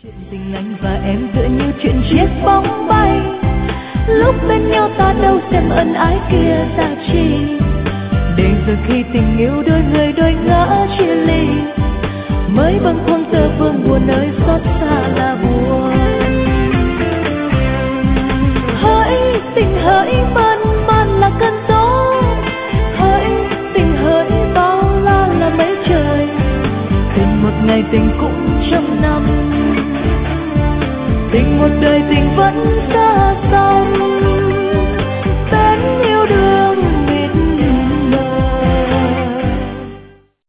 Tình anh và em tựa như chuyện chiếc bóng bay, lúc bên nhau ta đâu xem ân ái kia giá trị. Để giờ khi tình yêu đôi người đôi ngã chia ly, mới bâng khuâng giờ vương buồn ơi xót xa là buồn. Hỡi tình hỡi mơn man là cơn gió, hỡi tình hỡi bao la là mấy trời. Tình một ngày tình cũng trăm năm, tình một đời tình vẫn xa xăm.